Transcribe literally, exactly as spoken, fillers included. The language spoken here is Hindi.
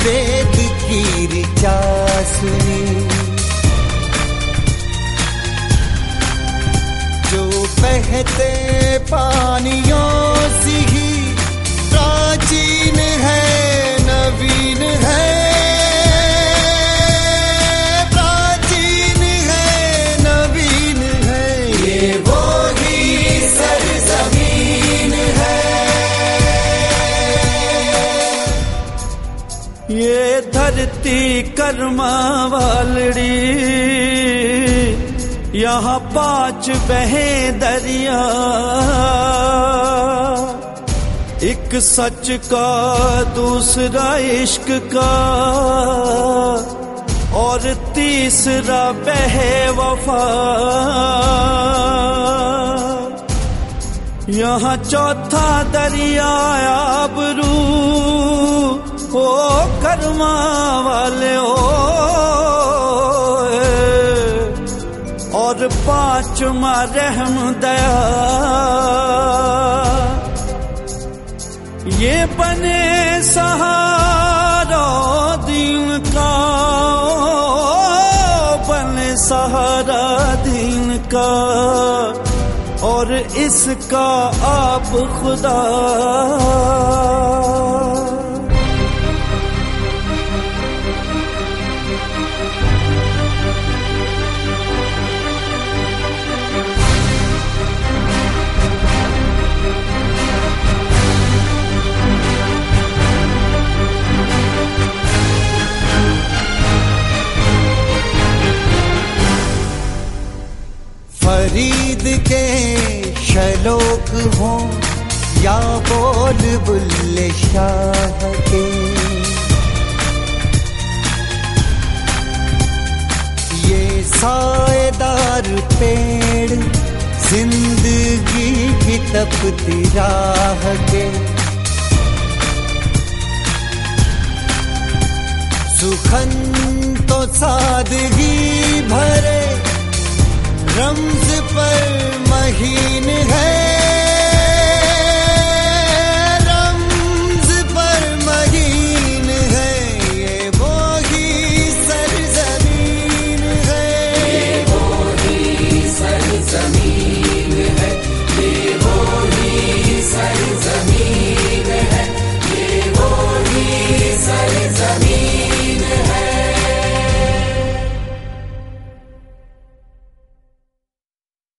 वेद की ऋचा सुनी, जो बहते पानियों से ही प्राचीन है, नवीन है, प्राचीन है, नवीन है, ये वो ही सरजमीन है। ये धरती कर्मा वालड़ी, यहाँ पांच बहे दरिया, एक सच का, दूसरा इश्क का, और तीसरा बहे वफा। यहाँ चौथा दरिया आबरू, ओ कर्मा वाले ओ, और पांचवा रहम दया। ये बने सहारा दीन का, बने सहारा दीन का, और इसका आप खुदा। फरीद के शलोक हों या बोल बुल्ले शाह के, ये साएदार पेड़ जिंदगी की तपती राह के, सुखन तो सादगी भरे रम्ज पर महीन है।